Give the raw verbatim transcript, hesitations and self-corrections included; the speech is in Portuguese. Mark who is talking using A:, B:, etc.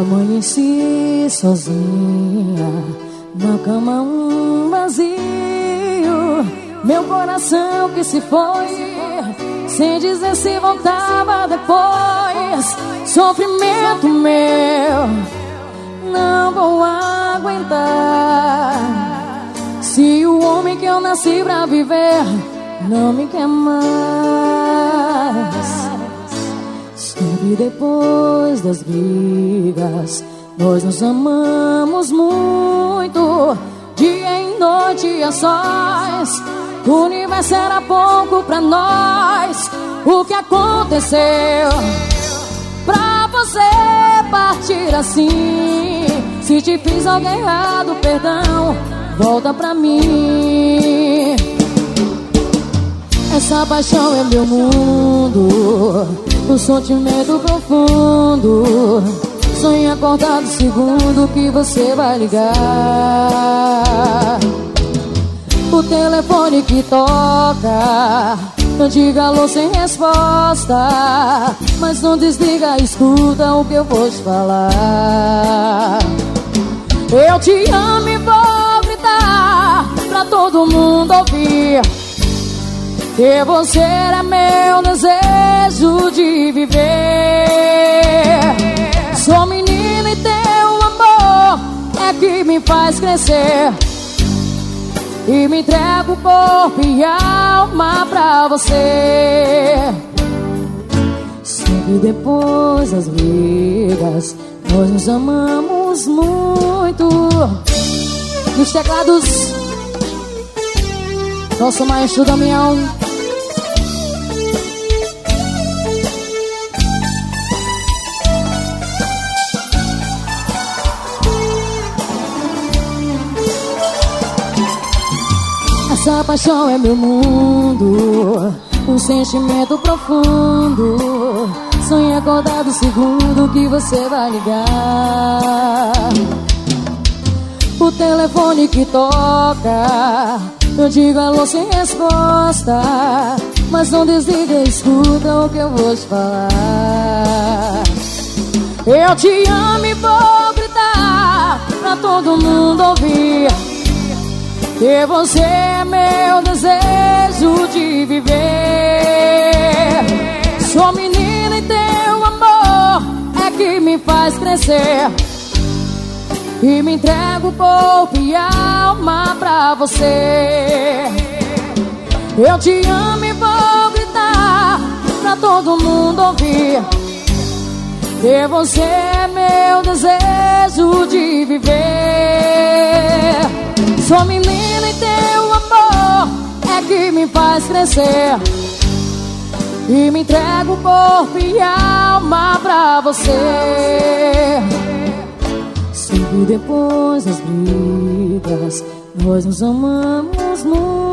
A: Amanheci sozinha na cama, um vazio. Meu coração que se foi sem dizer se voltava depois. Sofrimento meu, não vou aguentar. Se o homem que eu nasci pra viver não me quer mais. Sempre depois das brigas nós nos amamos muito. Dia e noite a sós, o universo era pouco pra nós. O que aconteceu pra você partir assim? Se te fiz algo errado, perdão, volta pra mim. Essa paixão é meu mundo, o sentimento profundo. Sonho acordado segundo que você vai ligar. O telefone que toca, não diga alô sem resposta, mas não desliga, escuta o que eu vou te falar. Eu te amo e vou gritar pra todo mundo ouvir que você é meu desejo de viver. Sou menina e teu amor é que me faz crescer, e me entrego corpo e alma pra você. Sempre depois das brigas nós nos amamos muito. Nos teclados, nosso maestro Damião. Essa paixão é meu mundo, um sentimento profundo. Sonho acordado segundo que você vai ligar. O telefone que toca, eu digo alô sem resposta, mas não desliga, escuta o que eu vou te falar. Eu te amo e vou gritar pra todo mundo ouvir que você é meu desejo de viver. Sou menina e teu amor é que me faz crescer, e me entrego corpo e alma pra você. Eu te amo e vou gritar pra todo mundo ouvir que você é meu desejo de viver. Sou menina e teu amor é que me faz crescer, e me entrego corpo e alma pra você. Sempre depois das brigas nós nos amamos muito.